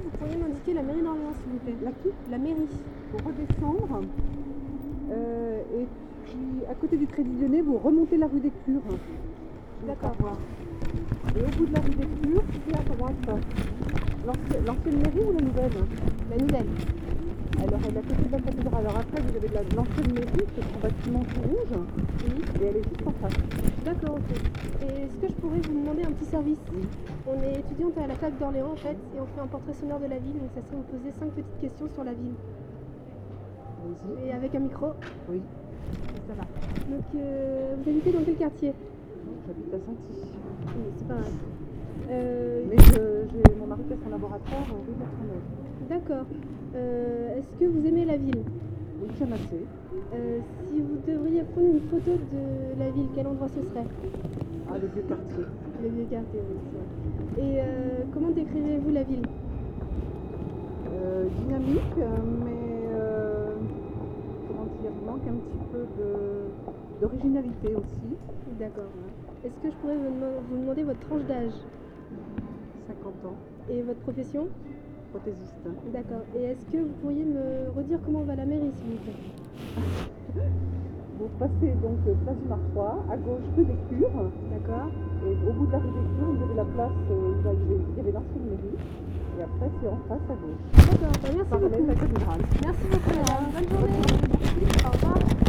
vous pourriez m'indiquer la mairie d'Orléans, s'il vous plaît? La mairie. Pour redescendre, et puis à côté du Crédit Lyonnais, vous remontez la rue des Cures. D'accord. Et au bout de la rue des Cures, c'est à droite. L'ancienne mairie ou la nouvelle? La nouvelle. Alors elle est à côté de la cathédrale. Alors après vous avez l'ancienne mairie, c'est un bâtiment tout rouge, Oui. et elle est juste en face. D'accord, ok. Et est-ce que je pourrais vous demander un petit service? Oui. On est étudiante à la fac d'Orléans en fait, et on fait un portrait sonore de la ville, donc ça serait vous poser 5 petites questions sur la ville. Allez-y. Et avec un micro? Oui. Ça va. Donc vous habitez dans quel quartier? J'habite à Saint-Y. Oui, c'est pas grave. Mais j'ai mon mari qui a son laboratoire rue de la Treneuve. D'accord. Est-ce que vous aimez la ville? Oui, j'aime assez. Si vous devriez prendre une photo de la ville, quel endroit ce serait? Ah, le vieux quartier. Le vieux quartier, oui, c'est vrai. Et comment décrivez-vous la ville? Dynamique, mais comment dire, il manque un petit peu d'originalité aussi. D'accord. Est-ce que je pourrais vous demander votre tranche d'âge 50 ans, et votre profession? prothésiste. D'accord. Et est-ce que vous pourriez me redire comment va la mairie, s'il vous plaît? Vous passez donc place du Martroi, à gauche rue des Cures, D'accord. et au bout de la rue des Cures, vous avez la place où il y avait l'ancienne mairie, et après c'est en face à gauche. D'accord. Merci Parallèle beaucoup. à la cathédrale. Merci beaucoup, madame. Bonne journée. Merci. Au revoir.